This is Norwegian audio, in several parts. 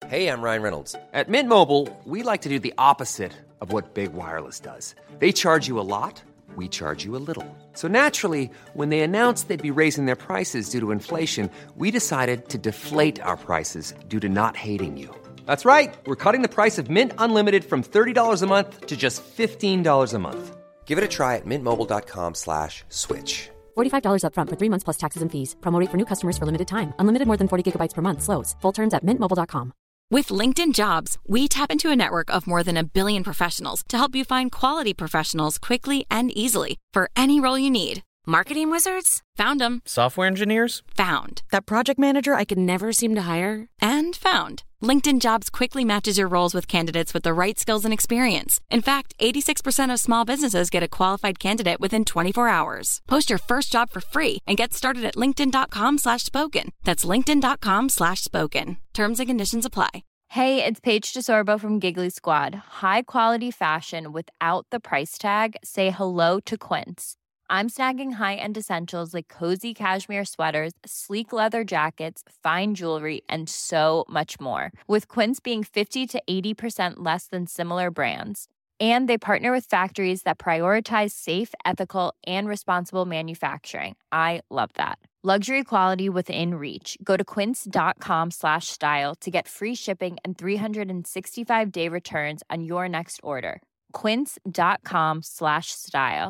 Hey, I'm Ryan Reynolds. At Mint Mobile, we like to do the opposite of what Big Wireless does. They charge you a lot, we charge you a little. So naturally, when they announced they'd be raising their prices due to inflation, we decided to deflate our prices due to not hating you. That's right. We're cutting the price of Mint Unlimited from $30 a month to just $15 a month. Give it a try at mintmobile.com/switch. $45 up front for 3 months plus taxes and fees. Promo rate for new customers for limited time. Unlimited more than 40 gigabytes per month. Slows full terms at mintmobile.com. With LinkedIn Jobs, we tap into a network of more than 1 billion professionals to help you find quality professionals quickly and easily for any role you need. Marketing wizards? Found them. Software engineers? Found. That project manager I could never seem to hire? And found. LinkedIn Jobs quickly matches your roles with candidates with the right skills and experience. In fact, 86% of small businesses get a qualified candidate within 24 hours. Post your first job for free and get started at linkedin.com/spoken. That's linkedin.com/spoken. Terms and conditions apply. Hey, it's Paige DeSorbo from Giggly Squad. High quality fashion without the price tag. Say hello to Quince. I'm snagging high-end essentials like cozy cashmere sweaters, sleek leather jackets, fine jewelry, and so much more. With Quince being 50 to 80% less than similar brands. And they partner with factories that prioritize safe, ethical, and responsible manufacturing. I love that. Luxury quality within reach. Go to quince.com/style to get free shipping and 365-day returns on your next order. Quince.com/style.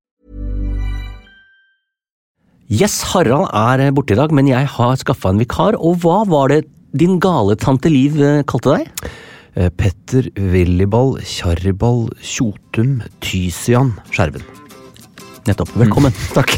Yes, Harald borte I dag, men jeg har skaffet en vikar, og hva var det din gale tante Liv kalte deg? Petter Willibald Kjarribald Tjotum Tysian Skjerven. Nettopp, velkommen. Takk.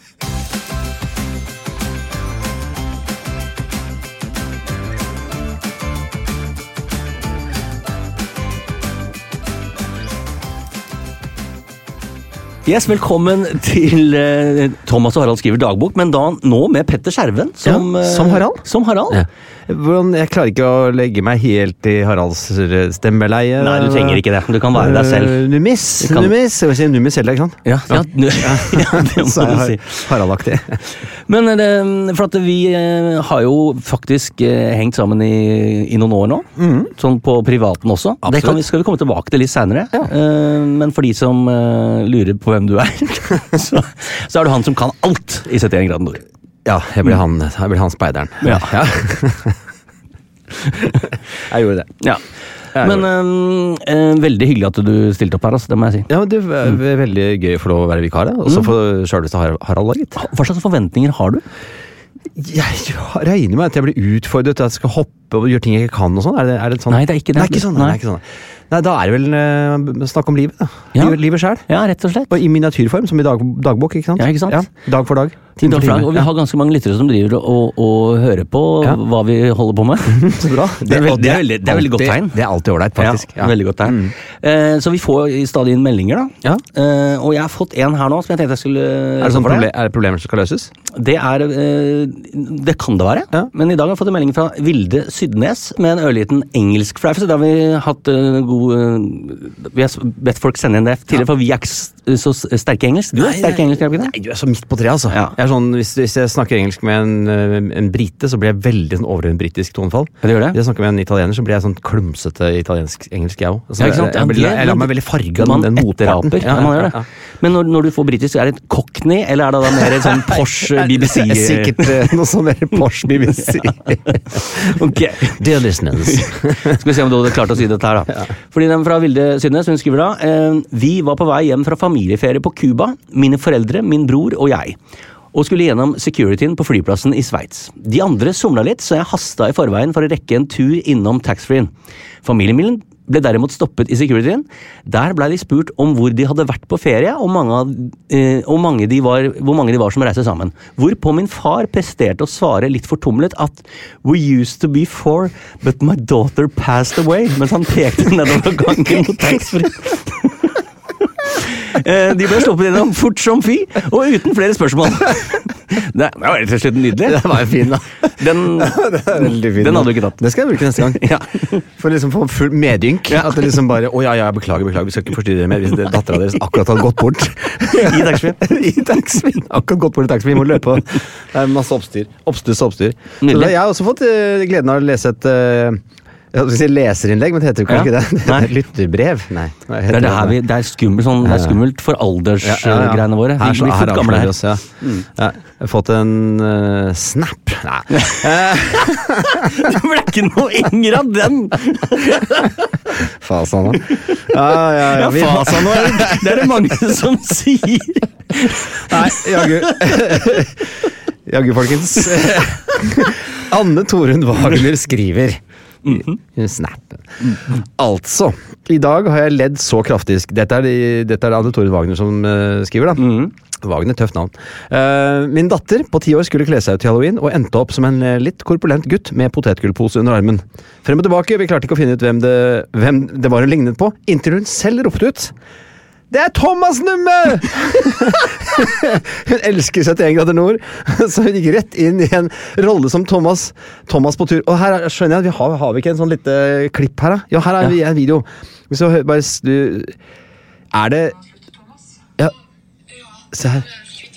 Yes, velkommen til Thomas og Harald skriver dagbok, men da nå med Petter Skjerven som Harald. Som Harald. Ja. Jeg klarer ikke å legge meg helt I Haralds stemmeleie. Nei, du trenger ikke det. Du kan være deg selv. Numis. Jeg vil si Numis selv, ikke sant? Ja, det må du si. Harald-aktig. Men for at vi har jo faktisk hengt sammen I noen år nå, sånn på privaten også. Det skal vi komme tilbake til litt senere. Ja. Men for de som lurer på hvem du så det han som kan alt I 71 grader nord. Ja, jeg blir han speideren. Ja. Jeg gjorde det. Ja. Men veldig hyggelig at du stilte opp her, altså, det må jeg si. Ja, det veldig gøy for å være vikar, og så for selveste Harald laget. Hva slags forventninger har du? Jeg regner med at jeg blir utfordret til at jeg skal hoppe og gjøre ting jeg ikke kan og sånn. Er det sånn? Nei, det ikke det. Det ikke sånn. Nei, da det vel snakk om livet da. Ja. Livet selv. Ja, rett og slett. Og I miniatyrform, som I dagbok, ikke sant? Ja, ikke sant? Ja, dag for dag. Time for time. Og vi har ganske mange lyttere som driver og hører på hva vi holder på med. Så bra. Det veldig godt tegn. Det alltid ordentlig, faktisk. Ja, veldig godt tegn. Så vi får stadig inn meldinger da. Ja. Og jeg har fått en her nå som jeg tenkte jeg skulle... Er det problemer som skal løses? Det kan det være. Ja. Men I dag har jeg fått en melding fra Vilde Sydnes med en ørliten engelsk fleif, så da har vi hatt vi har bedt folk sende inn det tidligere, for vi ikke så sterke engelsk. Du sterk engelsk, ikke det? Nei, du så midt på tre, altså. Ja. Jeg sånn, hvis jeg snakker engelsk med en brite, så blir jeg veldig sånn overdrevet britisk tonefall. Ja, det gjør det. Hvis jeg snakker med en italiener, så blir jeg sånn klumsete engelsk jeg også. Altså, ja, ikke sant? Jeg lar meg veldig farge den motparten. Ja, man gjør det. Ja. Men når du får britisk, det et cockney, eller det da mer sånn Porsche BBC? Sikkert noe sånn mer Porsche BBC. Ok. Dear listeners. Skal vi se om du hadde klart å si dette her da. Ja. Fordi den fra Vilde Sydnes, hun skriver da, vi var på vei hjem fra familieferie på Cuba, mine foreldre, min bror og jeg, og skulle gjennom securityen på flyplassen I Sveits. De andre somla litt, så jeg hastet I forveien for å rekke en tur innom taxfree. Familien min ble derimot stoppet I securityen. Der ble de spurt om hvor de hadde vært på ferie, og hvor mange de var som reiste sammen. Hvorpå min far presterte å svare litt fortumlet at «We used to be 4, but my daughter passed away», mens han pekte nedover gangen mot taxfree. De ble sluppet innom fort som fy, og uten flere spørsmål. Det var rett og slett nydelig. Det var fin da. Den hadde du ikke tatt. Det skal jeg bruke neste gang. Ja. For liksom få full medynk. Ja. At det liksom bare, jeg beklager, vi skal ikke forstyrre dere mer hvis datteren deres akkurat har gått bort. I taxfree. Akkurat gått bort I taxfree, vi må løpe. Det masse oppstyr. Oppstyr. Så jeg har også fått gleden av å lese Jeg skal si leserinnlegg, men det heter jo kanskje ikke det. Det heter lytterbrev. Nei. Det er skummelt for aldersgreiene våre. Her Vi blir fort gamle her. oss, ja. Ja, jeg har fått en snap. Nei. Det ble ikke noe yngre av den! Fasan nå. Ja, fasan nå. Det er det mange som sier. Nei, jaggu folkens. Anne Torunn Wagner skriver Snap. Altså, i dag har jeg ledd så kraftig. Dette er Anne Torunn Wagner som skriver da. Wagner, tøft navn. Min datter på 10 år skulle kle seg ut til Halloween og endte opp som en litt korpulent gutt med potetgullpose under armen. Frem og tilbake, vi klarte ikke å finne ut hvem det var hun lignet på, inntil hun selv ropte ut: Det er Thomas Numme! Hun elsker 71 grader nord, så hun gikk rett inn i en rolle som Thomas på tur. Og her skjønner jeg at har vi ikke en sånn lite klipp her da? Ja, her er en video. Hvis du bare er det... Ja, se her.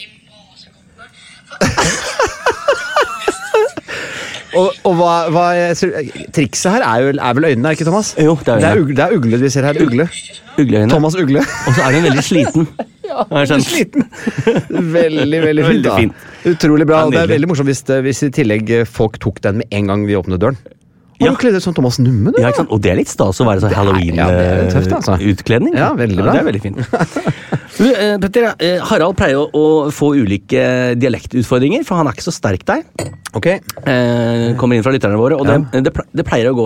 Og hva trikset her er vel øynene, ikke Thomas? Jo, det er øynene. Det er ugle vi ser her, ugle. Ugleøyne. Thomas Ugle. Og så er hun veldig sliten. Ja, sliten. Veldig fint. Utrolig bra. Og det er veldig morsomt hvis i tillegg folk tok den med en gang vi åpnet døren. Og du kledde som Thomas Numme, ja, ikke sant? Og det er litt stas å være så Halloween-utkledning. Ja, veldig bra. Det er veldig fint. Petter, Harald pleier å få ulike dialektutfordringer, for han er ikke så sterk der. Ok. Kommer inn fra lytterne våre, og det pleier å gå,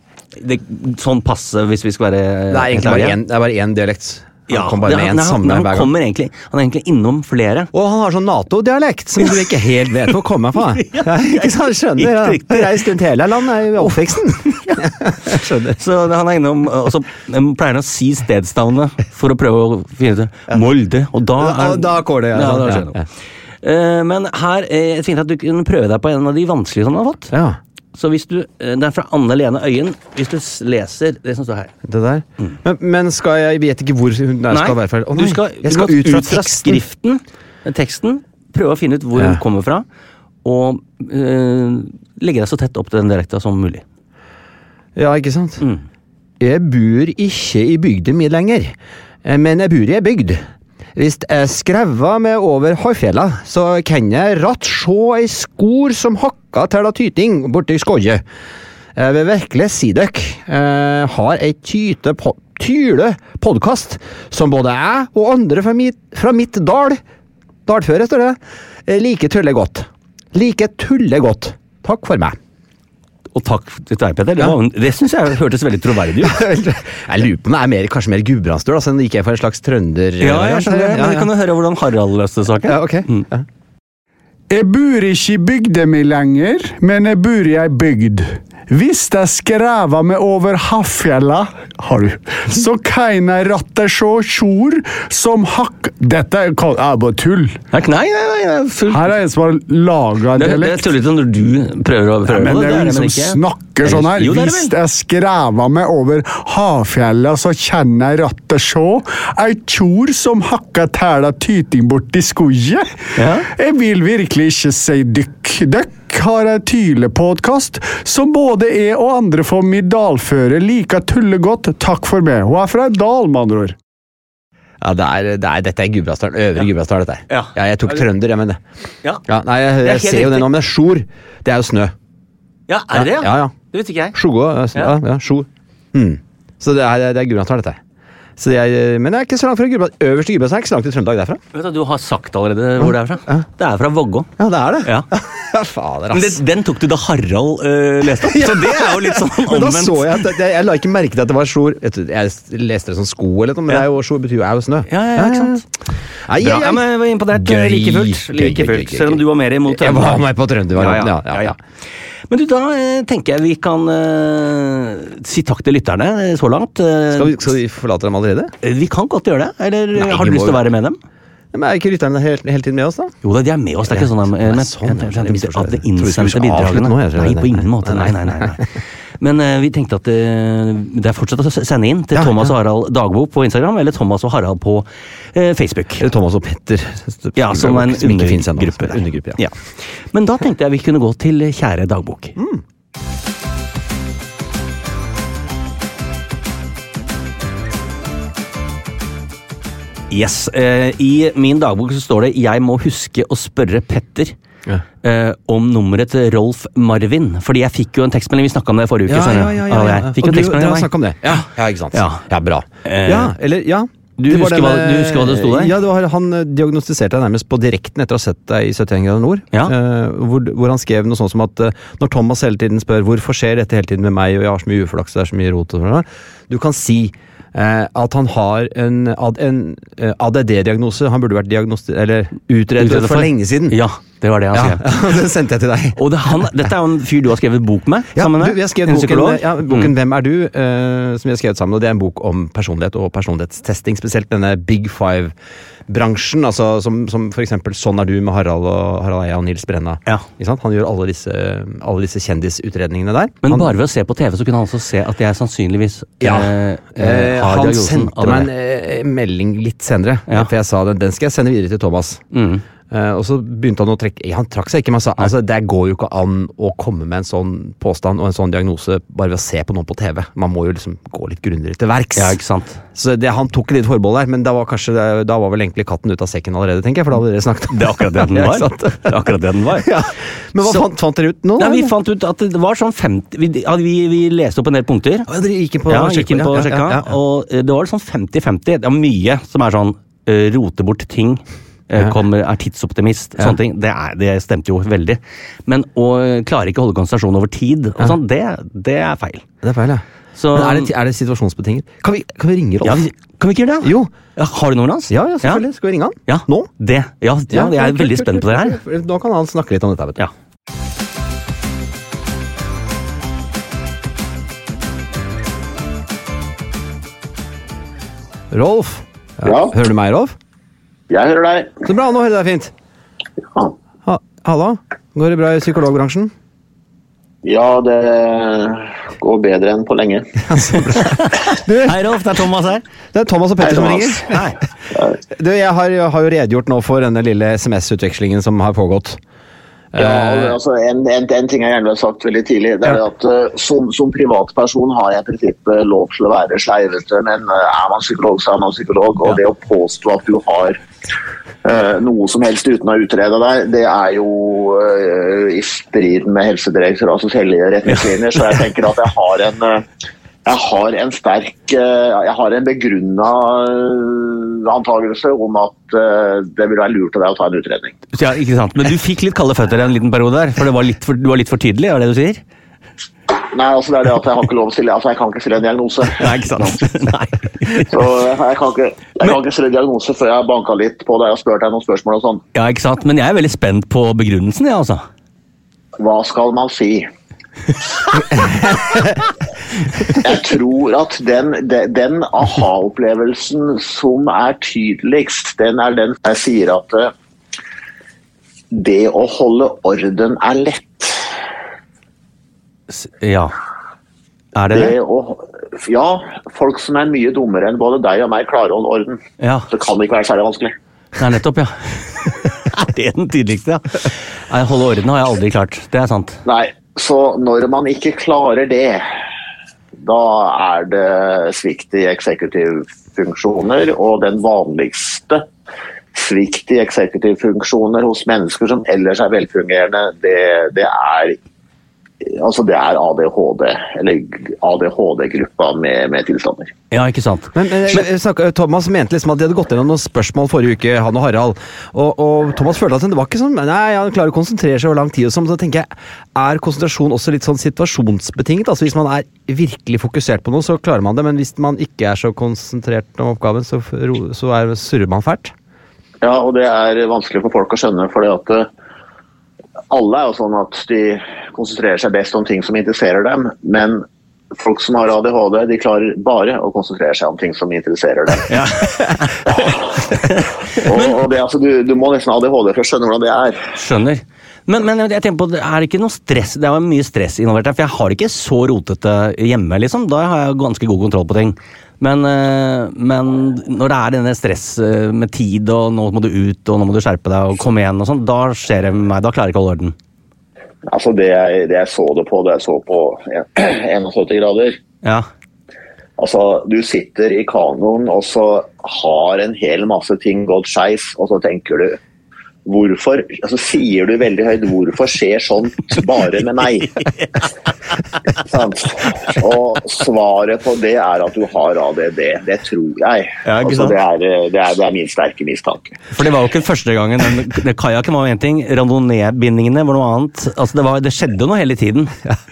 sånn passe hvis vi skal være... Det er bare en dialekt. Ja, han kommer egentlig han er egentlig innom flere. Og han har sånn NATO-dialekt som du ikke helt vet hvor kommer fra. Ikke sant, skjønner jeg. Jeg har reist rundt hele landet i oppveksten. Skjønner. Så han er innom, og så pleier han å si stedsnavnet for å prøve å finne ut Molde, og da går det, men her er det fint at du kan prøve deg på en av de vanskelige som du har fått. Ja. Så hvis du, det er fra Anne-Lene Øyen, hvis du leser det som står her. Det der? Men jeg vet ikke hvor hun skal være fra. Du skal ut fra skriften, teksten, prøve å finne ut hvor hun kommer fra, og legge deg så tett opp til den direkte som mulig. Ja, ikke sant? Jeg bor ikke i bygden min lenger, men jeg bor i bygd. Hvis jeg skreva meg over Høyfjella, så kan jeg rett se ei skor som hakka til tyting borte i skoget. Jeg vil virkelig si dere, har ei tyle podcast som både jeg og andre fra mitt dalføre, står det, like tulle godt. Takk for meg. Og takk til deg, Petter. Det synes jeg hørtes veldig troverdig ut. Jeg lurer på om det er kanskje mer Gudbrandsdøl, så gikk jeg for en slags trønder. Ja, jeg skjønner det. Men vi kan jo høre hvordan Harald løste saken. Ja, ok. Jeg bor ikke i bygda mi lenger, men jeg bor i ei bygd. Hvis jeg skrever meg over Hafjella, så kan jeg rette se kjor som hakk... Dette er bare tull. Nei, fullt. Her er en som har laget dialekt. Det er tullete når du prøver å prøve men det. Men det er som snakker sånn her. Hvis jeg skrever meg over Hafjella, så kan jeg rette se ei kjor som hakka tæla tyting bort i skoget. Ja. Jeg vil virkelig ikke si dykk. Har en tydelig podcast som både jeg og andre for mitt dalføre liker tulle godt. Takk for meg. Hun er fra et dal, med andre ord. Ja, dette er Gudbrandsdalen, øvre Gudbrandsdalen, dette. Ja, jeg tok trønder, jeg mener det. Ja. Nei, jeg ser jo det nå, men sjor, det er jo snø. Ja, er det? Ja. Det vet ikke jeg. Sjogå, sjor. Så det er Gudbrandsdalen, dette. Men det er ikke så langt fra Gudbrandsdalen. Øverste Gudbrandsdalen er ikke så langt til Trøndelag derfra. Vet du har sagt allerede hvor det er fra. Ja. Det er fra Vågå. Ja, det er det. Ja. Fader, ass. Men den tok du da Harald leste opp, så det er jo litt sånn omvendt. Men da så jeg at jeg la ikke merke til at det var sjor. Jeg leste det som sko eller noe, men det er jo sjor betyr jo snø. Ja, ikke sant? Bra, men jeg var imponert. Like fullt. Selv om du var mer imot Trøndelag. Jeg var med på Trøndelag. Ja. Men du, da tenker jeg vi kan si takk til lytterne så langt. Skal vi forlate dem allerede? Vi kan godt gjøre det. Eller har du lyst til å være med dem? Men er ikke lytterne hele tiden med oss, da? Jo, de er med oss. Det er ikke sånn at det innsendte bidragene. Nei, på ingen måte. Nei. Men vi tenkte at det er fortsatt å sende inn til Thomas og Harald Dagbok på Instagram, eller Thomas og Harald på Facebook. Eller Thomas og Petter. Ja, som er en undergruppe. Ja. Men da tenkte jeg vi kunne gå til kjære Dagbok. Yes, i min dagbok så står det «Jeg må huske å spørre Petter om nummeret til Rolf Marvin», fordi jeg fikk jo en tekstmelding, vi snakket om det forrige uke. Ja. Fikk Og jo dere har snakket om det. Ja, ikke sant. Ja, bra. Du husker hva det sto der? Ja, han diagnostiserte deg nærmest på direkten etter å ha sett deg i 71 grader nord. Ja. Hvor han skrev noe sånt som at når Thomas hele tiden spør hvorfor skjer dette hele tiden med meg, og jeg har så mye uflaks, det er så mye rot, du kan si at han har en ADD-diagnose. Han burde vært utredet for lenge siden. Ja, det var det han skrev. Det sendte jeg til deg. Og dette er jo en fyr du har skrevet bok med, sammen med vi har skrevet boken «Hvem er du?», som vi har skrevet sammen, og det er en bok om personlighet og personlighetstesting, spesielt denne Big Five-bransjen, altså som for eksempel Sånn er du med Harald Eia og Nils Brenna. Ja. Han gjør alle disse kjendisutredningene der. Men bare ved å se på TV så kunne han også se at jeg sannsynligvis han sendte meg en melding litt senere, for jeg sa den skal jeg sende videre til Thomas. Og så begynte han å trekke, han trakk seg ikke, men han sa, det går jo ikke an å komme med en sånn påstand og en sånn diagnose bare ved å se på noen på TV. Man må jo liksom gå litt grundigere til verks. Ja, ikke sant? Så han tok litt forbehold der, men da var vel egentlig katten ut av sekken allerede, tenker jeg, for da hadde dere snakket om. Det er akkurat det den var. Det er akkurat det den var. Ja. Men hva fant dere ut nå? Vi fant ut at det var sånn 50, vi leste opp en del punkter. Ja, dere gikk inn på sjekka, og det var sånn 50-50. Det er mye som er sånn rote bort ting. Er tidsoptimist, sånne ting, det stemte jo veldig, men å klare ikke å holde konsentrasjon over tid og sånn, det er feil. Det er feil, ja. Så, men er det situasjonsbetinget? Kan vi ringe Rolf? Ja, kan vi ikke gjøre det? Jo. Har du noen hans? Ja, selvfølgelig. Skal vi ringe han? Ja. Nå? Jeg er veldig spent på det her. Da kan han snakke litt om dette, vet du. Ja. Rolf? Ja. Hører du meg, Rolf? Jeg hører deg. Så bra, nå hører jeg deg fint. Ja. Hallo? Går det bra i psykologbransjen? Ja, det går bedre enn på lenge. Hei Rolf, det er Thomas her. Det er Thomas og Petter som ringer. Hei. Jeg har jo redegjort nå for denne lille SMS-utvekslingen som har pågått. Ja, altså en ting jeg gjerne har sagt veldig tidlig, det er at som privatperson har jeg i prinsippet lov til å være sleivete, men er man psykolog, så er man psykolog, og det å påstå at du har noe som helst uten å utrede deg, det er jo i strid med Helsedirektoratets hellige retningslinjer, så jeg tenker at jeg har en begrunnet antagelse om at det vil være lurt av deg å ta en utredning. Ja, ikke sant. Men du fikk litt kalde føtter en liten periode der, for du var litt for tydelig, er det du sier? Nei, altså det er det at jeg har ikke lov å stille, altså jeg kan ikke stille en diagnose. Nei, ikke sant. Nei. Så jeg kan ikke stille en diagnose før jeg har banket litt på deg og spurt deg noen spørsmål og sånn. Ja, ikke sant. Men jeg er veldig spent på begrunnelsen, ja, altså. Hva skal man si? Jeg tror at den aha-opplevelsen som er tydeligst, den er den jeg sier at det å holde orden er lett. Ja. Er det? Ja, folk som er mye dummere enn både deg og meg klarer å holde orden. Ja. Så kan det ikke være særlig vanskelig. Nei, nettopp, ja. Det er den tydeligste, ja. Holde orden har jeg aldri klart, det er sant. Nei. Så når man ikke klarer det, da er det svikt i eksekutivfunksjoner, og den vanligste svikt i eksekutivfunksjoner hos mennesker som ellers er velfungerende, det er ADHD, eller ADHD-gruppa med tilstander. Ja, ikke sant. Men Thomas mente liksom at de hadde gått gjennom noen spørsmål forrige uke, han og Harald, og Thomas følte at det var ikke sånn, nei, han klarer å konsentrere seg over lang tid, og så tenker jeg, er konsentrasjon også litt sånn situasjonsbetinget? Altså hvis man er virkelig fokusert på noe, så klarer man det, men hvis man ikke er så konsentrert om oppgaven, så surrer man fælt? Ja, og det er vanskelig for folk å skjønne, fordi at alle er jo sånn at de konsentrerer seg best om ting som interesserer dem, men folk som har ADHD, de klarer bare å konsentrere seg om ting som interesserer dem. Ja. og det, altså, du må nesten ha ADHD for å skjønne hvordan det er. Skjønner. Men jeg tenker på, er det ikke noe stress? Det er jo mye stress involvert her, for jeg har ikke så rotete hjemme, liksom. Da har jeg ganske god kontroll på ting. Men når det er denne stress med tid, og nå må du ut, og nå må du skjerpe deg, og komme igjen og sånn, da skjer det med meg, da klarer jeg ikke å holde orden. Altså det jeg så det på, det jeg så på 71 grader. Ja. Altså, du sitter i kanoen, og så har en hel masse ting gått skeis, og så tenker du hvorfor, altså sier du veldig høyt, hvorfor skjer sånt bare med meg? Og svaret på det er at du har ADD, det tror jeg. Altså, det er min sterke mistanke. For det var jo ikke første gangen, kajakken var jo en ting, randonee-bindingene var noe annet, altså det skjedde noe hele tiden.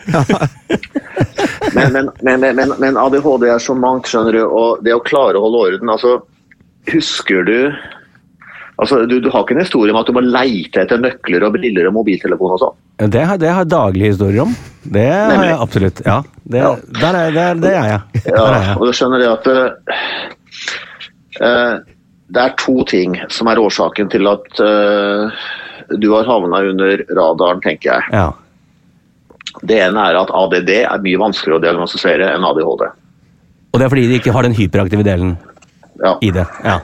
Men ADHD er så mangt, skjønner du, og det å klare å holde orden, altså, husker du altså, du har ikke en historie om at du må leite etter nøkler og briller og mobiltelefon og sånn? Det har jeg daglige historier om. Det har jeg absolutt, ja. Der er jeg. Ja, og du skjønner det at det er to ting som er årsaken til at du har havnet under radaren, tenker jeg. Ja. Det ene er at ADD er mye vanskeligere å diagnostisere enn ADHD. Og det er fordi de ikke har den hyperaktive delen i det, ja.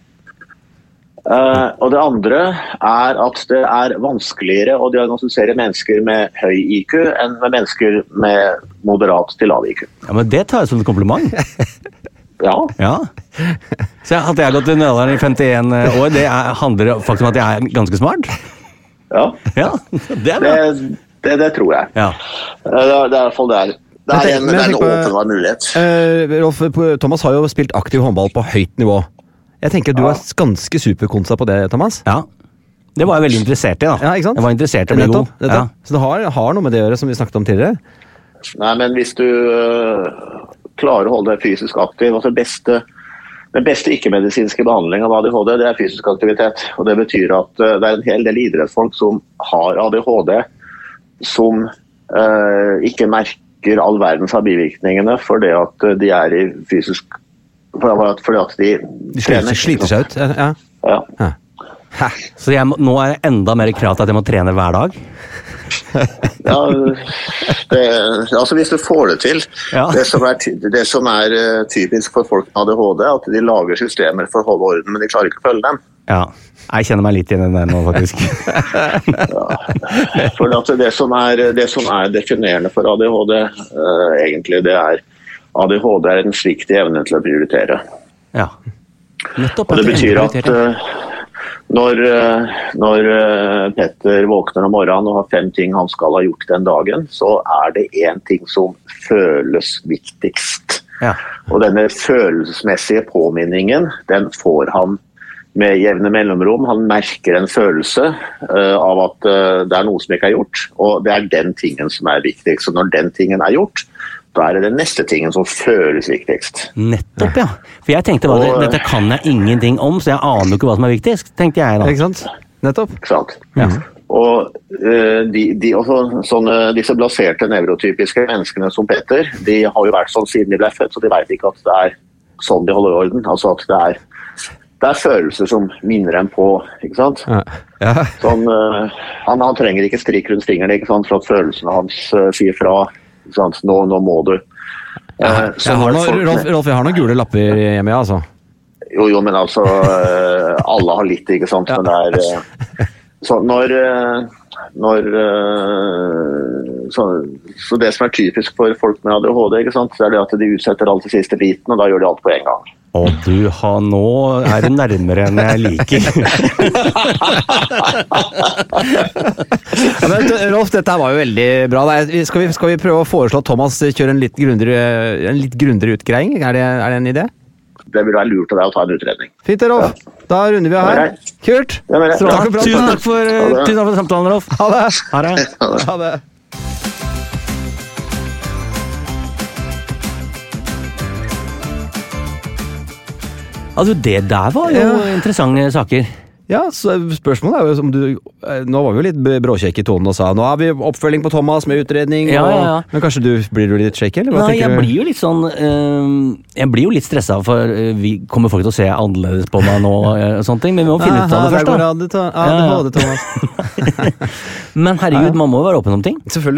Og det andre er at det er vanskeligere å diagnostisere mennesker med høy IQ enn med mennesker med moderat til lav IQ. Ja, men det tar jeg som et kompliment. Ja. Så at jeg har gått til alderen i 51 år, det handler faktisk om at jeg er ganske smart? Ja, det er bra. Det tror jeg. Ja. Det er i hvert fall det. Det er en åpenbar mulighet. Rolf, Thomas har jo spilt aktiv håndball på høyt nivå. Jeg tenker at du er ganske superkonsa på det, Thomas. Ja, det var jeg veldig interessert i da. Ja, ikke sant? Jeg var interessert i å bli god. Ja. Så det har noe med det å gjøre, som vi snakket om tidligere. Nei, men hvis du klarer å holde deg fysisk aktiv, altså den beste ikke-medisinske behandlingen av ADHD, det er fysisk aktivitet. Og det betyr at det er en hel del idrettsfolk som har ADHD, som ikke merker all verdens av bivirkningene fordi at de er i fysisk fordi at de sliter seg ut. Ja. Så nå er det enda mer krav til at jeg må trene hver dag? Ja, altså hvis du får det til. Det som er typisk for folk med ADHD, at de lager systemer for å holde orden, men de klarer ikke å følge dem. Ja, jeg kjenner meg litt igjen i den nå, faktisk. For at det som er definerende for ADHD, egentlig, det er ADHD er en sviktig evne til å prioritere. Ja. Nettopp, og det betyr at når Petter våkner om morgenen og har 5 ting han skal ha gjort den dagen, så er det en ting som føles viktigst. Ja. Og denne følelsesmessige påminningen, den får han med jevne mellomrom. Han merker en følelse av at det er noe som ikke er gjort, og det er den tingen som er viktigst. Så når den tingen er gjort, da er det den neste tingen som føles viktigst. Nettopp, ja. For jeg tenkte dette kan jeg ingenting om, så jeg aner ikke hva som er viktigst, tenkte jeg da. Ikke sant? Nettopp. Ikke sant? Ja. Og disse blaserte nevrotypiske menneskene som Petter, de har jo vært sånn siden de ble født, så de vet ikke at det er sånn de holder orden. Altså at det er følelser som minner dem på, ikke sant? Ja. Sånn, han trenger ikke strik rundt fingrene, ikke sant? For at følelsene hans sier fra. Nå må du. Rolf, jeg har noen gule lapper hjemme, altså. Jo, men altså alle har litt, ikke sant? Men det er så så det som er typisk for folk med ADHD, ikke sant? Det er det at de utsetter alt til siste biten, og da gjør de alt på en gang. Og nå er det nærmere enn jeg liker. Men, Rolf, dette var jo veldig bra. Skal vi prøve å foreslå at Thomas kjører en litt grundigere utgreiing? Er det en idé? Det vil være lurt av deg å ta en utredning. Fint, Rolf. Da runder vi av her. Kult. Tusen takk for samtalen, Rolf. Ha det. Ha det. Altså, det der var jo interessante saker. Ja, så spørsmålet er jo om du... Nå var vi jo litt bråkjekk i tonen og sa, nå har vi oppfølging på Thomas med utredning, men kanskje blir du litt shaky, eller hva tenker du? Nei, jeg blir jo litt sånn... jeg blir jo litt stresset, for vi kommer folk til å se annerledes på meg nå, og sånne ting, men vi må finne ut av det først, da. Thomas. Men herregud, man må jo være åpen om ting. Selvfølgelig.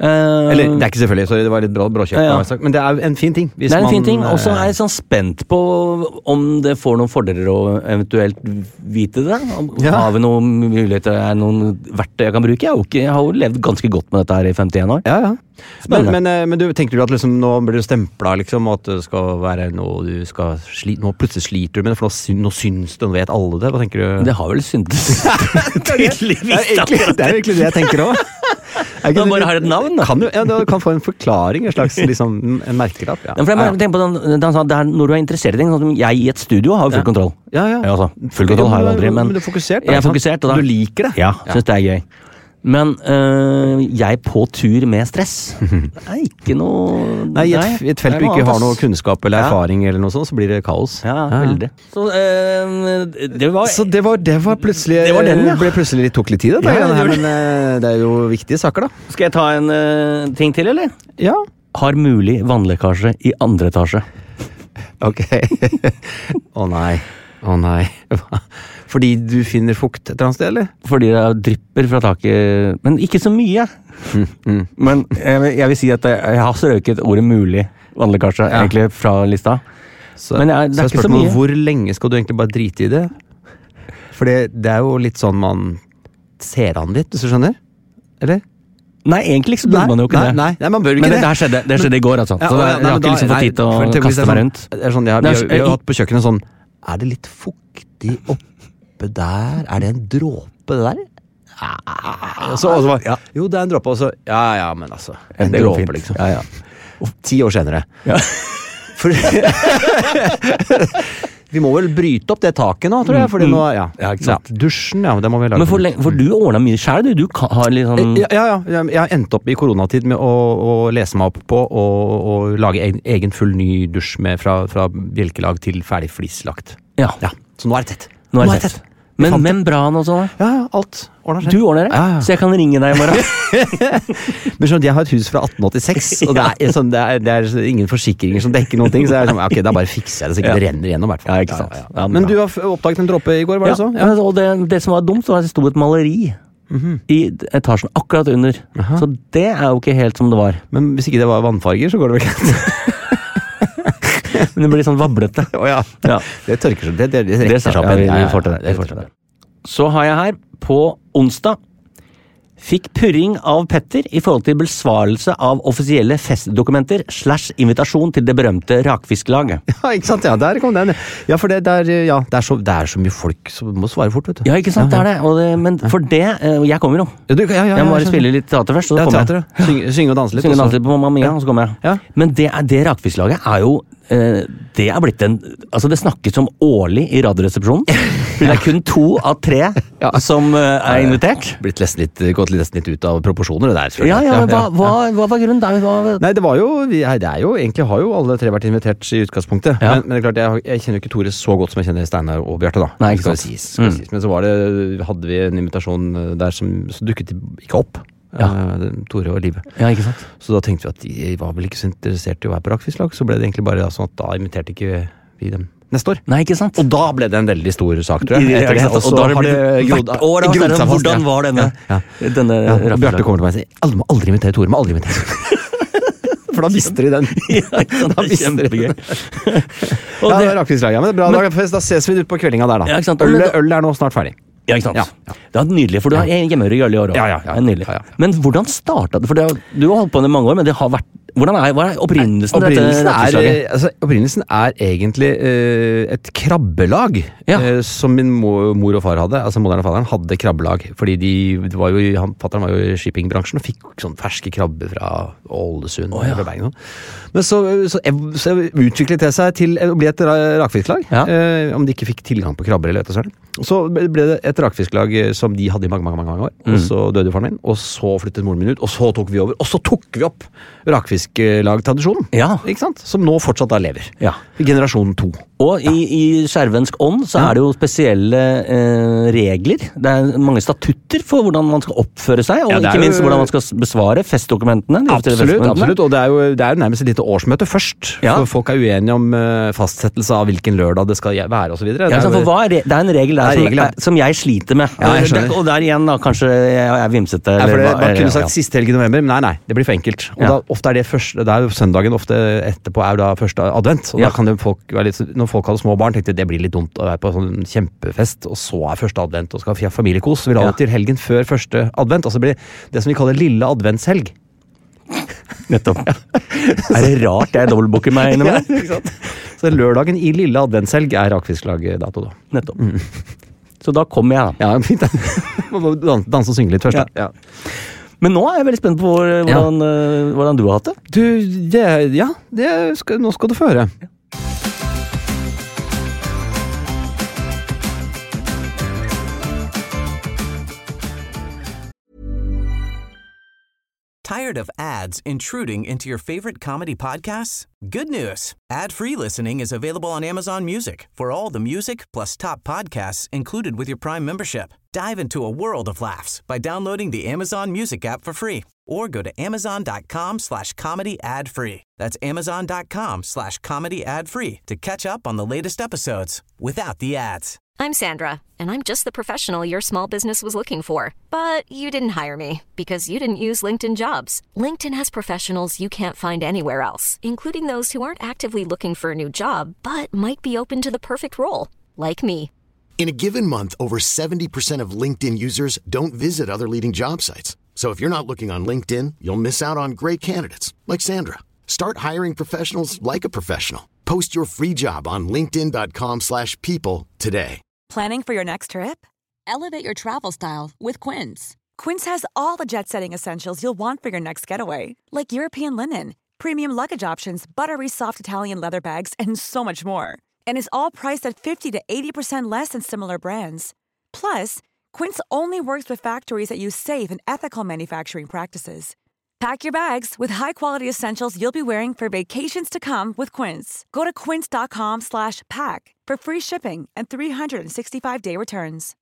Eller, det ikke selvfølgelig, sorry, det var litt bråkjøpt, men det en fin ting. Det en fin ting, og så jeg sånn spent på om det får noen fordeler å eventuelt vite det. Har vi noen muligheter, noen verktøy jeg kan bruke? Jeg har jo levd ganske godt med dette her i 51 år. Ja. Men du, tenker du at liksom, nå blir du stemplet, liksom, at det skal være noe du skal nå plutselig sliter du med det, for nå syns du, nå vet alle det. Hva tenker du? Det har vel syntes. Det egentlig det jeg tenker også. Du bare har et navn, da. Du kan få en forklaring, en slags liksom, en merkelapp. Ja. For jeg tenker på den sa, det når du er interessert i ting, sånn som jeg i et studio har full kontroll. Ja. Altså, full kontroll har jeg aldri, men du er fokusert. Jeg er fokusert, og da, du liker det. Ja, synes det er gøy. Men jeg på tur med stress ikke noe... Nei, i et felt du ikke har noe kunnskap eller erfaring eller noe sånt, så blir det kaos. Ja, veldig. Så det var plutselig... Det var den, ja. Ble plutselig tok litt tid, men det jo viktige saker, da. Skal jeg ta en ting til, eller? Ja. Har mulig vannlekkasje i andre etasje. Ok. Å nei. Fordi du finner fukt et eller annet sted, eller? Fordi det drypper fra taket, men ikke så mye. Men jeg vil si at jeg har strøket ordet mulig vannlekkasje, egentlig, fra lista. Men det ikke så mye. Hvor lenge skal du egentlig bare drite i det? For det jo litt sånn man ser an litt, hvis du skjønner? Eller? Nei, egentlig så burde man jo ikke det. Nei, man bør ikke det. Men det skjedde i går, altså. Så jeg har ikke liksom fått tid til å kaste meg rundt. Det sånn, vi har hatt på kjøkkenet sånn, det litt fuktig oppe der? Det en dråpe det der? Jo, det en dråpe, og så men altså, en dråpe liksom. 10 år senere. Ja. Vi må vel bryte opp det taket nå, tror jeg, fordi nå, ikke sant. Dusjen, det må vi lage. Men for du ordnet mye selv, du har litt sånn... Jeg har endt opp i koronatid med å lese meg opp på og lage egen full ny dusj fra bjelkelag til ferdig flislagt. Ja. Så nå det tett. Tett. Men membran og sånn? Ja, alt ordner seg. Du ordner det? Ja. Så jeg kan ringe deg i morgen? Men sånn, jeg har et hus fra 1886, og det er ingen forsikringer som dekker noen ting, så sånn, ok, da bare fikser jeg det, så ikke det renner igjennom, i hvert fall. Ja, ikke sant. Ja, men du har oppdaget en dråpe i går, var det så? Ja, og det som var dumt, var at det stod et maleri i etasjen akkurat under. Så det jo ikke helt som det var. Men hvis ikke det var vannfarger, så går det vel ikke. Men det blir sånn vablete. Det tørker seg. Det retter seg opp. Det får til det. Så har jeg her, på onsdag, fikk purring av Petter i forhold til besvarelse av offisielle festdokumenter / invitasjon til det berømte rakfisklaget. Ja, ikke sant? Ja, der kom den. Ja, for det så mye folk som må svare fort, vet du. Ja, ikke sant, det det. Men for det, jeg kommer jo. Jeg må bare spille litt teater først, så kommer jeg. Synge og danse litt. Synge og danse litt på Mamma Mia, og så kommer jeg. Ja. Men det rakfisklaget jo det blitt altså det snakkes om årlig i Radioresepsjonen. Det kun 2 av 3 som invitert. Gått nesten litt ut av proporsjoner det der. Men hva var grunnen der? Nei, det var jo, egentlig har jo alle 3 vært invitert i utgangspunktet. Men det klart, jeg kjenner jo ikke Tore så godt som jeg kjenner Steinar og Bjarte da. Nei, ikke sant. Men så hadde vi en invitasjon der som dukket ikke opp. Tore og Live. Ja, ikke sant. Så da tenkte vi at de var vel ikke så interessert i å være på rakfisklag, så ble det egentlig bare sånn at da inviterte ikke vi dem neste år. Nei, ikke sant. Og da ble det en veldig stor sak, tror jeg. Og så har det hvert år hvordan var denne rakfisklag? Bjarte kommer til meg og sier, alle må aldri invitere Tore, må aldri invitere. For da mister de den. Da mister de den. Det rakfisklag, men det bra, da ses vi ut på kveldinga der da. Øl nå snart ferdig. Ja, ikke sant? Ja. Det var nydelig, for du har hjemmegjør i år også. Ja. Nydelig. Men hvordan startet det? For du har holdt på det i mange år, men det har vært... Hva opprinnelsen til dette rakfiskslaget? Opprinnelsen egentlig et krabbelag som min mor og far hadde. Altså moderne faderen hadde krabbelag, fordi fatteren var jo i shippingbransjen og fikk sånn ferske krabber fra Ålesund og fra Bergen. Men så utviklet det seg til å bli et rakfisklag, om de ikke fikk tilgang på krabber eller vet du. Så ble det et rakfisklag som de hadde i mange år, og så døde faren min, og så flyttet moren min ut, og så tok vi over, og så tok vi opp rakfisklagtradisjonen, ikke sant? Som nå fortsatt da lever. I generasjon 2. Og i skjervensk ånd så det jo spesielle regler. Det mange statutter for hvordan man skal oppføre seg, og ikke minst hvordan man skal besvare festdokumentene. Absolutt, og det jo nærmest et lite årsmøte først. For folk uenige om fastsettelse av hvilken lørdag det skal være, og så videre. Det en regel der som jeg sliter med. Og der igjen da, kanskje jeg vimsete. Man kunne sagt siste helg i november, men nei, det blir for enkelt. Og da, ofte det første, det jo søndagen ofte etterpå da første advent, og da kan det folk være litt, når folk hadde små barn, tenkte det blir litt dumt å være på sånn kjempefest, og så første advent, og skal ha familiekos. Vi la det til helgen før første advent, altså blir det som vi kaller lille adventshelg. Nettopp. Det rart jeg dobbeltboker meg inne med? Ikke sant? Så lørdagen i lille adventshelg Rakfisklag-dato da. Nettopp. Så da kommer jeg da. Ja, fint da. Må danse og synge litt først da. Men nå jeg veldig spent på hvordan du har hatt det. Nå skal du få høre. Tired of ads intruding into your favorite comedy podcasts? Good news. Ad-free listening is available on Amazon Music for all the music plus top podcasts included with your Prime membership. Dive into a world of laughs by downloading the Amazon Music app for free or go to amazon.com/comedy ad-free. That's amazon.com/comedy ad-free to catch up on the latest episodes without the ads. I'm Sandra, and I'm just the professional your small business was looking for. But you didn't hire me because you didn't use LinkedIn Jobs. LinkedIn has professionals you can't find anywhere else, including those who aren't actively looking for a new job, but might be open to the perfect role, like me. In a given month, over 70% of LinkedIn users don't visit other leading job sites. So if you're not looking on LinkedIn, you'll miss out on great candidates, like Sandra. Start hiring professionals like a professional. Post your free job on linkedin.com/people today. Planning for your next trip? Elevate your travel style with Quince. Quince has all the jet-setting essentials you'll want for your next getaway, like European linen, premium luggage options, buttery soft Italian leather bags, and so much more. And is all priced at 50 to 80% less than similar brands. Plus, Quince only works with factories that use safe and ethical manufacturing practices. Pack your bags with high-quality essentials you'll be wearing for vacations to come with Quince. Go to quince.com/pack for free shipping and 365-day returns.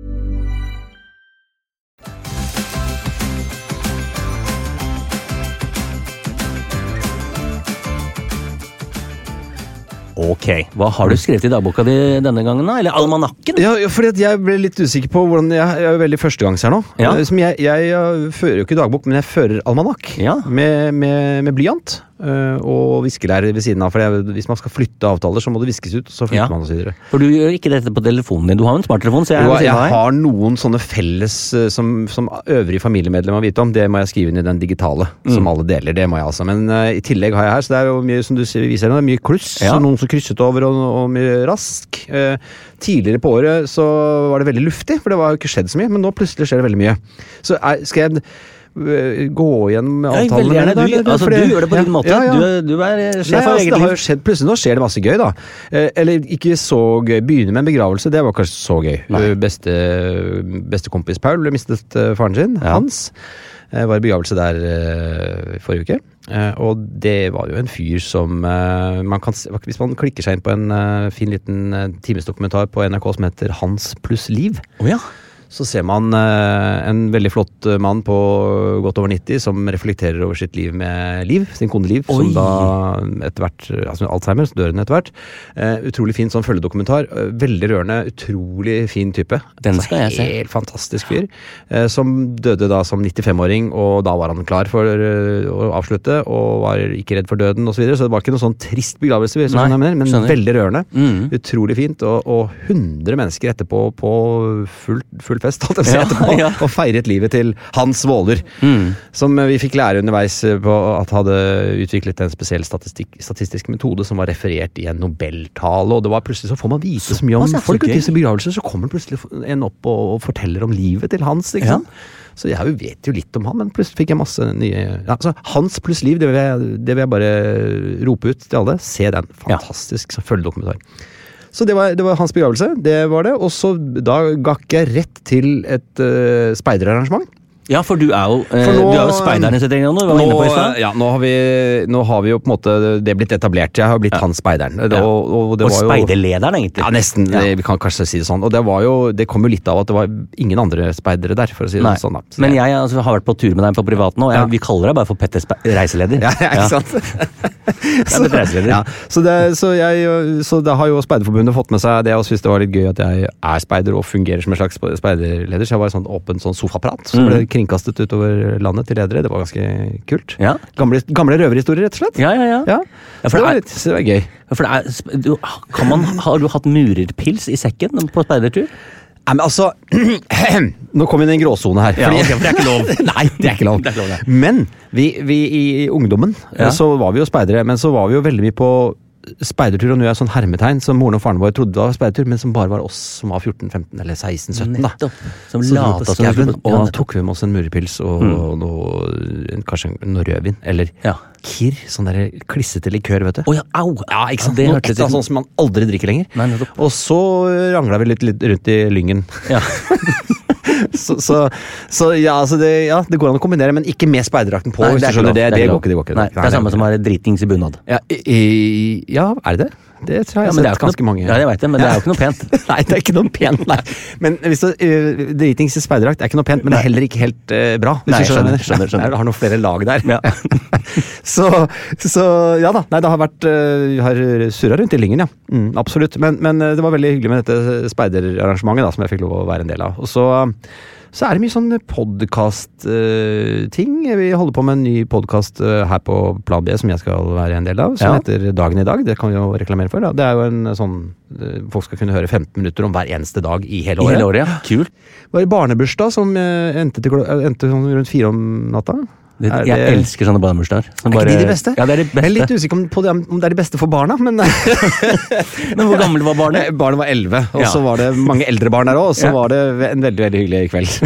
Ok, hva har du skrevet i dagboka di denne gangen da? Eller almanakken? Ja, fordi at jeg ble litt usikker på hvordan jeg er veldig førstegangs her nå. Ja. Som jeg fører jo ikke dagbok, men jeg fører almanakk. Ja. Med blyant. Og viskelærer ved siden av, for hvis man skal flytte avtaler så må det viskes ut, så flytter man og så videre. For du gjør ikke dette på telefonen din, du har en smarttelefon, så jeg har noen sånne felles som øvrige familiemedlemmer vet om, det må jeg skrive inn i den digitale, som alle deler, det må jeg altså, men i tillegg har jeg her, så det jo mye, som du viser her, det mye kluss, så noen som krysset over og mye rask. Tidligere på året så var det veldig luftig, for det var jo ikke skjedd så mye, men nå plutselig skjer det veldig mye. Så skal jeg gå igjennom avtalene du gjør det på din måte. Du sjef av eget liv. Det har jo skjedd plutselig, nå skjer det masse gøy da. Eller ikke så gøy, begynne med en begravelse, det var kanskje så gøy. Beste kompis Paul mistet faren sin, Hans, var i begravelse der forrige uke. Og det var jo en fyr som hvis man klikker seg inn på en fin liten timesdokumentar på NRK som heter Hans pluss liv, så ser man en veldig flott mann på godt over 90 som reflekterer over sitt liv med Liv, sin kone Liv, som da etter hvert, altså Alzheimer, så dør hun etter hvert. Utrolig fin sånn følgedokumentar, veldig rørende, utrolig fin type. Den skal jeg se. Helt fantastisk fyr, som døde da som 95-åring, og da var han klar for å avslutte, og var ikke redd for døden og så videre, så det var ikke noe sånn trist begravelse, men veldig rørende. Utrolig fint, og 100 mennesker etterpå på full fest, og feiret livet til Hans Våler, som vi fikk lære underveis på at hadde utviklet en spesiell statistisk metode som var referert i en Nobeltale, og det var plutselig så får man vite så mye om folk, og i disse begravelser så kommer plutselig en opp og forteller om livet til Hans, ikke sant? Så jeg vet jo litt om han, men plutselig fikk jeg masse nye... så Hans pluss liv, det vil jeg bare rope ut til alle. Se den, fantastisk følgedokumentar. Så det var hans begravelse, det var det, og så da gakk jeg rett til et speiderarrangement. Ja, for du er jo speideren etter en gang, du var inne på i stad. Ja, nå har vi jo på en måte det blitt etablert. Jeg har blitt han speideren. Og speiderlederen, egentlig. Ja, nesten. Vi kan kanskje si det sånn. Og det kom jo litt av at det var ingen andre speidere der, for å si det sånn. Da. Men jeg har vært på tur med deg på privat nå, vi kaller deg bare for Petter reiseleder. Ja, ikke sant? Så det har jo Speiderforbundet fått med seg det, og synes det var litt gøy at jeg er speider og fungerer som en slags speiderleder. Så jeg var i sånn åpen sofaprat, så ble kringkastet utover landet til ledere. Det var ganske kult. Ja. Gamle røverhistorier, rett og slett. Ja. For det var gøy. Har du hatt murerpils i sekken på speidertur? Nei, men altså nå kommer vi inn i en gråzone her. For det er ikke lov. Nei, det er ikke lov. Men vi i ungdommen så var vi jo speidere, men så var vi jo veldig mye på speidertur, og nå er sånn hermetegn som moren og faren vår trodde var speidertur, men som bare var oss som var 14, 15 eller 16, 17 da. Som lata som skauen, og da tok vi med oss en murepils og kanskje noe rødvin, eller kirr, sånn der klissete likør, vet du. Au! Ja, ikke sant? Det hørtes sånn som man aldri drikker lenger. Nei, og så ranglet vi litt rundt i lyngen. Ja. Det går an å kombinere, men ikke med speiderdrakten på. Nei, det går ikke. Nei, det er samme som å være dritings i bunad. Ja, er det det? Det tror jeg har sett ganske mange. Ja, jeg vet det, men det er jo ikke noe pent. Nei, det er ikke noe pent, nei. Men hvis dritings i speiderdrakt er ikke noe pent, men det er heller ikke helt bra. Nei, skjønner. Jeg har noen flere lag der. Ja. så ja da, nei, det har vært, har surret rundt i lyngen, ja. Absolutt, men det var veldig hyggelig med dette speiderarrangementet da, som jeg fikk lov å være en del av. Og så er det mye sånn podcast-ting. Vi holder på med en ny podcast her på Plan B som jeg skal være en del av, som heter Dagen i dag. Det kan vi jo reklamere for. Da. Det er jo en sånn folk skal kunne høre 15 minutter om hver eneste dag i hele året. I hele året, ja. Kult. Det var i barnebursdag som endte sånn rundt 4 om natta. Jeg elsker sånne barnebursdager. Er ikke de beste? Ja, det er de beste. Jeg er litt usikker på om det er de beste for barna, men Men hvor gammel var barnet? Barnet var 11, og så var det mange eldre barn der også, og så var det en veldig, veldig hyggelig kveld.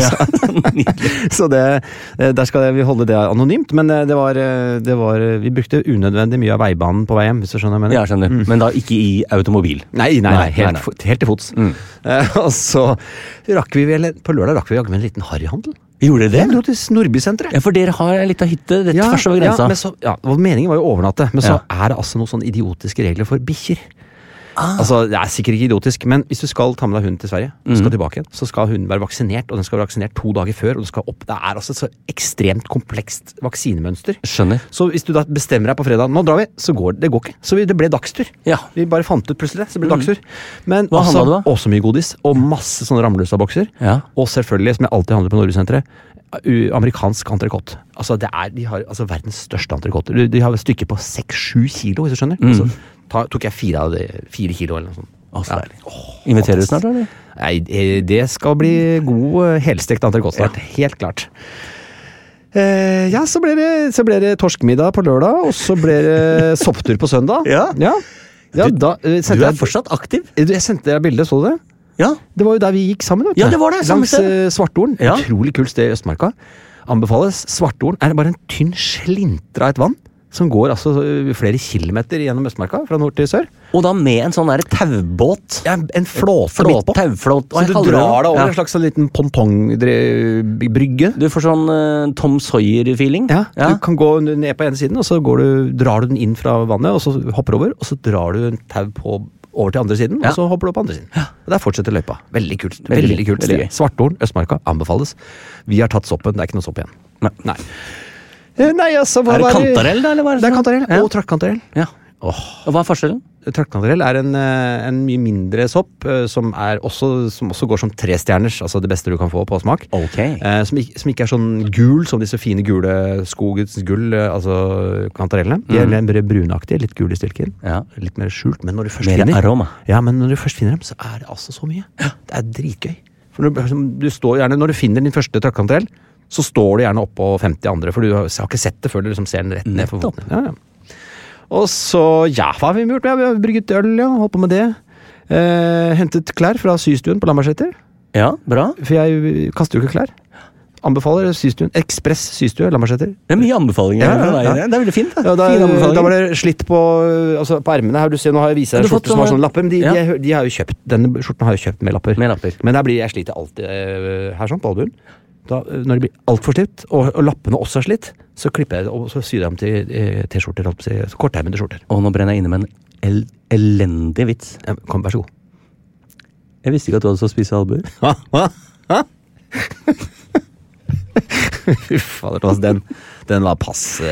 Så der skal vi holde det anonymt, men det var vi brukte unødvendig mye av veibanen på vei hjem, hvis du skjønner hva jeg mener. Ja, skjønner. Men da ikke i automobil? Nei, helt til fots. Og så på lørdag rakk vi jaggu med en liten harryhandel. Gjorde det? Vi dro til Nordbysenteret. Ja, for dere har en liten hytte tvers over grensa. Og meningen var jo å overnatte, men så er det altså noen sånne idiotiske regler for bikkjer. Altså, det er sikkert ikke idiotisk, men hvis du skal ta med deg hunden til Sverige, og skal tilbake igjen, så skal hunden være vaksinert, og den skal være vaksinert 2 dager før, og den skal opp. Det er altså et så ekstremt komplekst vaksinemønster. Skjønner. Så hvis du da bestemmer deg på fredag, nå drar vi, så går det går ikke. Så det ble dagstur. Ja. Vi bare fant ut plutselig det, så ble det dagstur. Men hva handlet det da? Også mye godis, og masse sånne ramløsa-bokser. Ja. Og selvfølgelig, som jeg alltid handler på Nordbysenteret, amerikansk entrecôte. Altså, de har verdens største entrecôter. De har et stykke på 6-7 kilo, hvis du skjønner. Så tok jeg 4 kilo eller noe sånt. Inviterer du snart, eller? Nei, det skal bli god helstekt entrecôte snart. Helt klart. Så ble det torskemiddag på lørdag, og så ble det sopptur på søndag. Du er fortsatt aktiv. Jeg sendte deg bildet, så du det? Ja. Det var jo der vi gikk sammen. Ja, det var det. Langs Svartoren. Utrolig kult sted i Østmarka. Anbefales. Svartoren er bare en tynn slintre av et vann som går altså flere kilometer gjennom Østmarka, fra nord til sør. Og da med en sånn der taubåt. Ja, en flåte midt på. Tauflåt. Så du drar deg over en slags liten pontongbrygge. Du får sånn Tom Sawyer-feeling. Ja, du kan gå ned på ene siden, og så drar du den inn fra vannet, og så hopper over, og så drar du en tau over til andre siden, og så hopper du opp på andre siden. Og der fortsetter løypa. Veldig kult. Veldig kult sted. Svartoren, Østmarka, anbefales. Vi har tatt soppen, det er ikke noe sopp igjen. Nei. Nei, altså, er det kantarell da, eller hva er det? Det er kantarell, og traktkantarell. Ja. Og hva er forskjellen? Traktkantarell er en mye mindre sopp, som også går som 3 stjerners, altså det beste du kan få på smak. Okay. Som ikke er sånn gul, som disse fine gule skogens gull, altså kantarellene. De er mer brunaktige, litt gul i stilken. Ja. Litt mer skjult, men når du først finner aroma. Ja, men når du først finner dem, så er det altså så mye. Ja. Det er dritgøy. For du står gjerne, når du finner din første traktkantarell, så står du gjerne oppå 50 andre, for du har ikke sett det før du liksom ser den rett ned for foten. Ja. Og så, hva har vi gjort? Vi har brygget øl, holdt på med det. Hentet klær fra systuen på Lambertseter. Ja, bra. For jeg kaster jo ikke klær. Anbefaler systuen. Ekspress systue, Lambertseter. Det er mye anbefalinger. Ja. Det er veldig fint. Da var det slitt på ermene her. Du ser, nå har jeg vist deg en skjorte som har sånne lapper, men de har jo kjøpt, denne skjorten har jo kjøpt med lapper. Men der blir jeg sliter alltid her sånn på albuen. da, når det blir alt for slitt, og lappene også slitt, så klipper jeg det, og så syr jeg dem til t-skjorter, så kortærmede skjorter. Og nå brenner jeg inne med en elendig vits. Kom, vær så god. Jeg visste ikke at du hadde så spisse albuer. Hva? Fader, den var passe.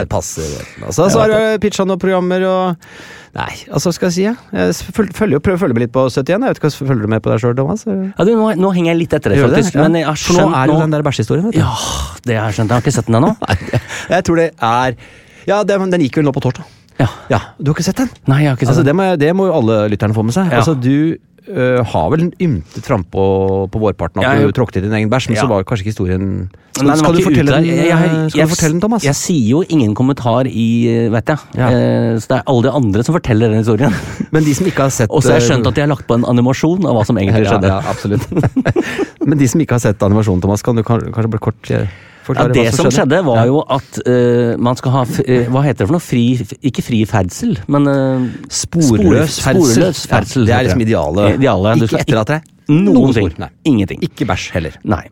Så har du pitchet noen programmer og... Nei, altså skal jeg si, jeg prøver å følge med litt på 71, jeg vet ikke hva følger du med på deg selv, Thomas? Ja, nå henger jeg litt etter det, faktisk. Ja. Men jeg har skjønt for nå er det den der bæsjehistorien, vet du. Ja, det har jeg skjønt, jeg har ikke sett den ennå. Jeg tror det er... Ja, den gikk jo nå på torsdag. Ja, du har ikke sett den? Nei, jeg har ikke sett den. Det må jo alle lytterne få med seg. Altså, du har vel ymtet frem på vårparten at du tråkket i din egen bæsj, men så var kanskje ikke historien... Skal du fortelle den, Thomas? Jeg sier jo ingen kommentar i, vet jeg. Så det er alle de andre som forteller den historien. Men de som ikke har sett... Og så har jeg skjønt at de har lagt på en animasjon av hva som egentlig skjedde. Ja, absolutt. Men de som ikke har sett animasjonen, Thomas, kan du kanskje bare kort... Det som skjedde var jo at man skal ha, hva heter det for noe? Ikke fri ferdsel, men sporløs ferdsel. Det er liksom idealet. Ikke etterlater deg noen ting. Ingenting. Ikke bæsj heller. Nei.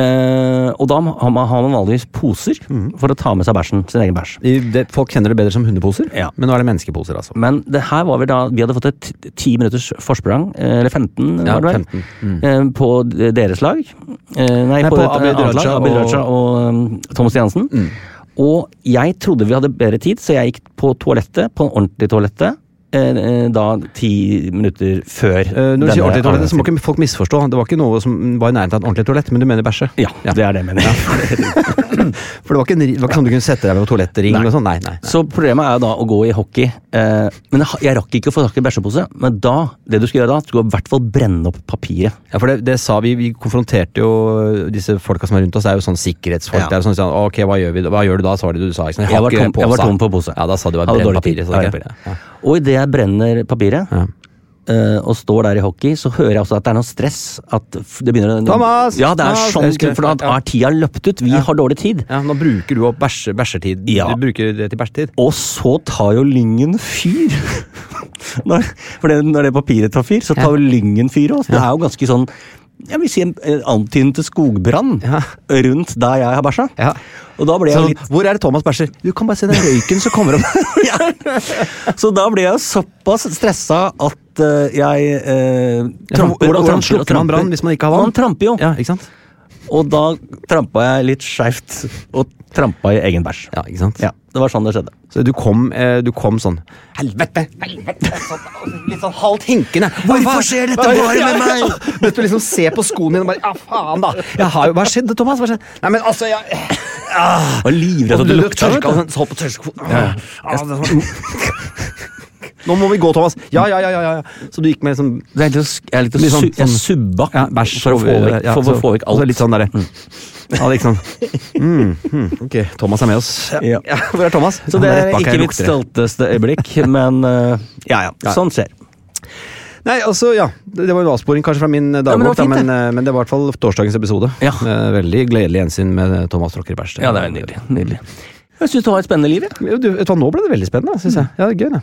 Og da har man vanligvis poser for å ta med seg bæsjen, sin egen bæsj. Folk kjenner det bedre som hundeposer, men nå er det menneskeposer, altså. Men det her var vi hadde fått et 10 minutters forsprang, eller 15, var det vel? På deres lag. Nei, på Abid Raja og Thomas Jansen. Og jeg trodde vi hadde bedre tid, så jeg gikk på toalettet, på en ordentlig toalettet, da 10 minutter før. Når du sier ordentlig toalett, så må ikke folk misforstå. Det var ikke noe som var i nærheten av et ordentlig toalett, men du mener bæsje? Ja, det er det jeg mener. For det var ikke sånn du kunne sette deg ved toalettring og sånn? Nei. Så problemet er da å gå i hockey. Men jeg rakk ikke å få tak i bæsjepose, men det du skal gjøre da, du skal i hvert fall brenne opp papiret. Ja, for det sa vi konfronterte jo disse folka som er rundt oss, det er jo sånn sikkerhetsfolk der, sånn, ok, hva gjør du da, sa du sa ikke sånn, jeg var tom på pose. Ja, da sa du var brenne papiret. Og i det jeg brenner papiret, og står der i hockey, så hører jeg også at det er noe stress. At det begynner... Thomas! Ja, det er sånn, for da er tida løpt ut. Vi har dårlig tid. Ja, nå bruker du opp bæsjetid. Ja. Du bruker det til bæsjetid. Og så tar jo lyngen fyr. Når det papiret tar fyr, så tar jo lyngen fyr også. Det er jo ganske sånn, jeg vil si en antydning til skogbrann rundt der jeg har bæsja. Ja. Og da ble jeg litt... Hvor er det Thomas bæsjer? Du kan bare se den røyken som kommer opp. Så da ble jeg såpass stresset at jeg... Hvordan slukker man brann hvis man ikke har vann? Man tramper jo. Ja, ikke sant? Og da trampet jeg litt skjevt, og trampet i egen bæsj. Ja, ikke sant? Ja, det var sånn det skjedde. Så du kom sånn, helvete, litt sånn halvt hinkende. Hvorfor skjer dette bare med meg? Mens du liksom ser på skoene dine og bare, ja faen da. Hva skjedde, Thomas? Hva skjedde? Nei, men altså, Og livredd at du lukter. Så på tørrskoen. Nå må vi gå, Thomas. Ja. Så du gikk med sånn... Jeg subba for å få vekk alt. Litt sånn der. Ja, det gikk sånn. Ok, Thomas er med oss. Ja. Hvor er Thomas? Så det er ikke mitt stolteste øyeblikk, men sånn skjer. Nei, altså, det var en avsporing kanskje fra min dagbok, men det var i hvert fall torsdagens episode. Ja. Veldig gledelig gjensyn med Thomas Tråkker i Bæsj. Ja, det er nydelig. Jeg synes du har et spennende liv, Nå ble det veldig spennende, synes jeg. Ja, det er gøy, det.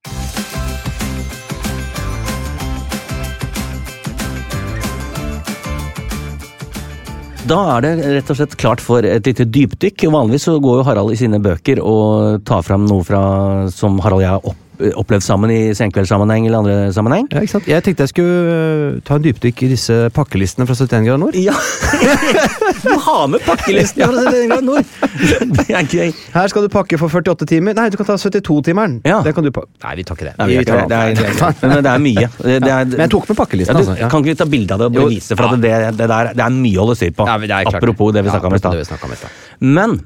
Da er det rett og slett klart for et lite dypdykk. Vanligvis så går jo Harald i sine bøker og tar frem noe som Harald og jeg har opplevd sammen i senkveldssammenheng eller andre sammenheng. Ja, ikke sant? Jeg tenkte jeg skulle ta en dypdykk i disse pakkelistene fra 71 grader nord. Ja, du har med pakkelistene fra 71 grader nord. Det er gøy. Her skal du pakke for 48 timer. Nei, du kan ta 72-timeren. Ja. Det kan du Nei, vi tar ikke det. Men det er mye. Men jeg tok med pakkelisten, altså. Kan ikke vi ta bilde av det og bevise for at det er mye å holde styr på. Apropos det vi snakket om i stad. Men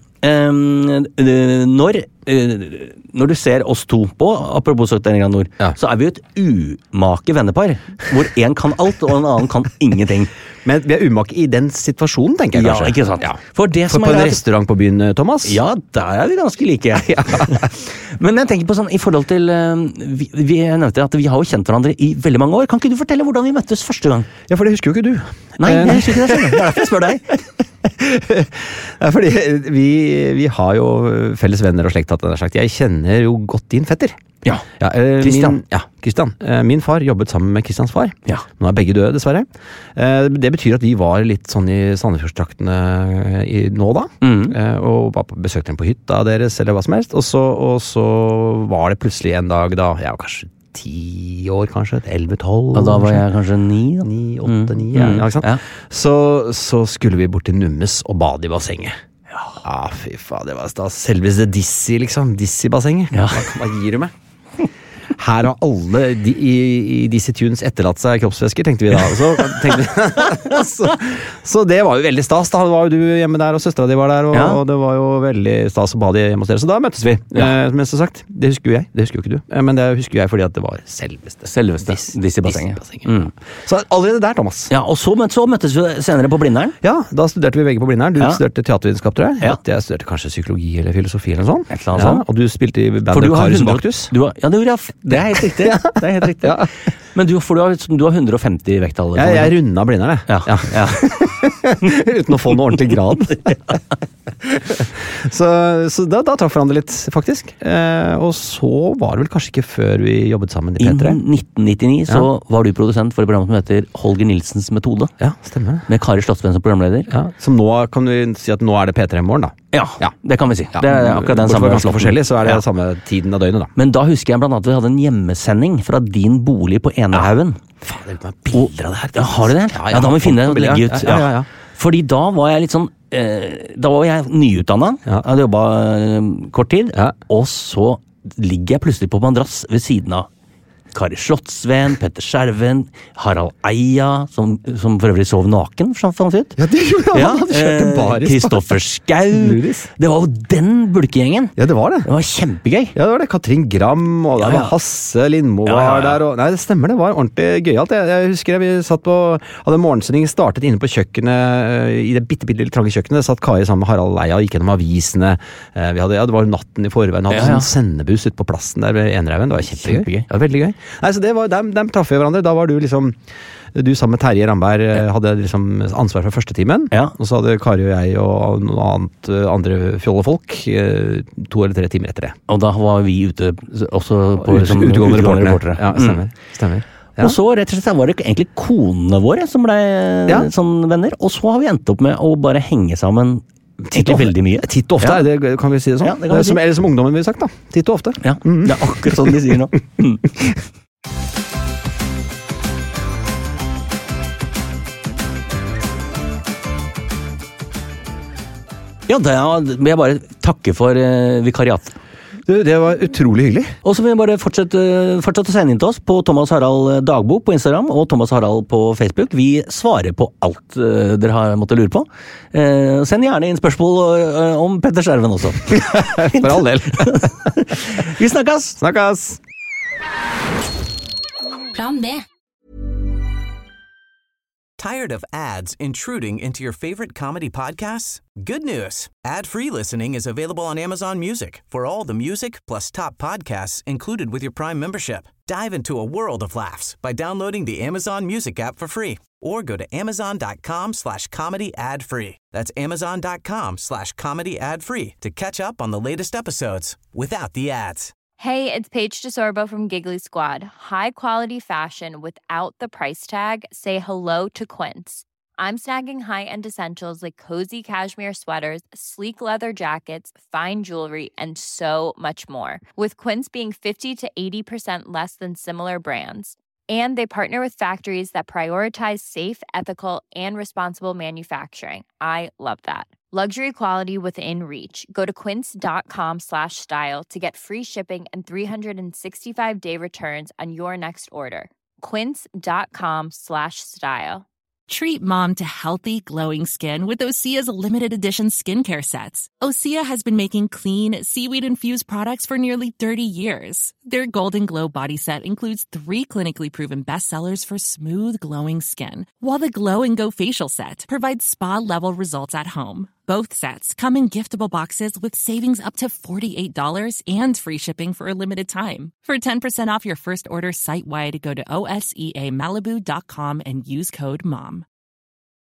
når du ser oss to på, apropos 71 grader nord, så er vi jo et umake vennepar, hvor en kan alt og en annen kan ingenting. Men vi er umake i den situasjonen, tenker jeg kanskje. Ja, ikke sant. Ja. For på en restaurant på byen, Thomas? Ja, der er vi ganske like. Men jeg tenker på sånn, i forhold til, vi nevnte at vi har jo kjent hverandre i veldig mange år. Kan ikke du fortelle hvordan vi møttes første gang? Ja, for det husker jo ikke du. Nei, jeg husker ikke det selv. Det er derfor jeg spør deg. Ja, fordi vi har jo felles venner og slekt, jeg kjenner jo godt din fetter. Ja, Christian. Christian. Min far jobbet sammen med Christians far. Ja. Nå er begge døde, dessverre. Det betyr at vi var litt sånn i Sandefjordstraktene nå da, og besøkte dem på hytta deres, eller hva som helst, og så var det plutselig en dag da, jeg var kanskje 10 år, kanskje, 11-12. Og da var jeg kanskje 9? 9-8-9, ja, ikke sant? Ja. Så skulle vi bort til Nummes og bade i bassenget. Ja, fy faen, det var da selveste Dizzy, liksom. Dizzy-bassenget. Ja. Hva gir du meg? Her har alle i Dizzy Tunes etterlatt seg kroppsvæsker, tenkte vi da. Så det var jo veldig stas. Da var jo du hjemme der, og søstera di var der, og det var jo veldig stas å bade hjemme hos dere. Så da møttes vi. Men så sagt, det husker jo jeg. Det husker jo ikke du. Men det husker jeg fordi at det var selveste Dizzy-bassenget. Så allerede der, Thomas. Ja, og så møttes vi senere på Blindern. Ja, da studerte vi begge på Blindern. Du studerte teatervitenskap, tror jeg. Ja. Jeg studerte kanskje psykologi eller filosofi eller noe sånt. Et eller annet sånt. Og du spilte i bandet Karius Baktus. Ja, det gjorde jeg. Det er helt riktig. Det er helt riktig. Ja. Men du har 150 vekttall. Jeg runda Blindern, jeg. Ja. Uten å få noe ordentlig grad. så da traff hverandre litt, faktisk. Og så var det vel kanskje ikke før vi jobbet sammen i P3. I 1999 så var du produsent for et program som heter Holger Nilsens metode. Ja, stemmer. Med Kari Slottsvenn som programleder. Ja, som nå kan vi si at nå er det P3 i morgen, da. Ja, det kan vi si. Ja. Det er akkurat den samme. Ganske forskjellig, så er det samme tiden av døgnet, da. Men da husker jeg blant annet at vi hadde en hjemmesending fra din bolig på Enerhaugen. Faen, det er bilder av det her. Ja, har du det? Ja, da må vi finne det og legge ut. Ja. Fordi da var jeg litt sånn da var jeg nyutdannet. Jeg hadde jobbet kort tid. Og så ligger jeg plutselig på madrass ved siden av Kari Slottsvenn, Petter Skjerven, Harald Eia, som for øvrig sov naken, fant vi ut. Ja, det gjorde han. Han kjørte baris. Kristoffer Schau. Det var jo den bulkegjengen. Ja, det var det. Det var kjempegøy. Ja, det var det. Katrin Gram, og der var Hasse Lindmo var der. Og, nei, det stemmer, det var ordentlig gøyalt. Jeg husker vi hadde morgensending startet inne på kjøkkenet, i det bitte lille trange kjøkkenet. Satt Kari sammen med Harald Eia og gikk gjennom avisene. Det var natten i forveien. Hadde sånn sendebuss ute på plassen der ved Enerhaugen. Det var kjempegøy. Det var veldig gøy. Nei, så det var, dem traff vi hverandre. Da var du liksom, du sammen med Terje Ramberg hadde liksom ansvar for første timen, og så hadde Kari og jeg og noen andre fjollefolk 2 eller 3 timer etter det. Og da var vi ute også på utegående reportere. Ja, stemmer. Ja. Og så rett og slett var det egentlig konene våre som ble sånn venner, og så har vi endt opp med å bare henge sammen veldig mye. Titt og ofte, det kan vi si det sånn. Eller som ungdommen vil sagt da. Titt og ofte. Ja, det er akkurat sånn de sier nå. Ja, da vil jeg bare takke for vikariat. Det var utrolig hyggelig. Og så vil jeg bare fortsette å sende inn til oss på Thomas Harald Dagbok på Instagram og Thomas Harald på Facebook. Vi svarer på alt dere har måttet lure på. Send gjerne inn spørsmål om Petter Skjerven også. For all del. Vi snakkes! Plan B. Tired of ads intruding into your favorite comedy podcasts? Good news. Ad-free listening is available on Amazon Music for all the music plus top podcasts included with your Prime membership. Dive into a world of laughs by downloading the Amazon Music app for free or go to amazon.com/comedy ad-free. That's amazon.com/comedy ad-free to catch up on the latest episodes without the ads. Hey, it's Paige DeSorbo from Giggly Squad. High quality fashion without the price tag. Say hello to Quince. I'm snagging high-end essentials like cozy cashmere sweaters, sleek leather jackets, fine jewelry, and so much more. With Quince being 50 to 80% less than similar brands. And they partner with factories that prioritize safe, ethical, and responsible manufacturing. I love that. Luxury quality within reach. Go to quince.com/style to get free shipping and 365-day returns on your next order. Quince.com/style. Treat mom to healthy, glowing skin with Osea's limited edition skincare sets. Osea has been making clean, seaweed-infused products for nearly 30 years. Their Golden Glow body set includes 3 clinically proven bestsellers for smooth, glowing skin, while the Glow and Go facial set provides spa-level results at home. Both sets come in giftable boxes with savings up to $48 and free shipping for a limited time. For 10% off your first order site-wide, go to OSEAMalibu.com and use code MOM.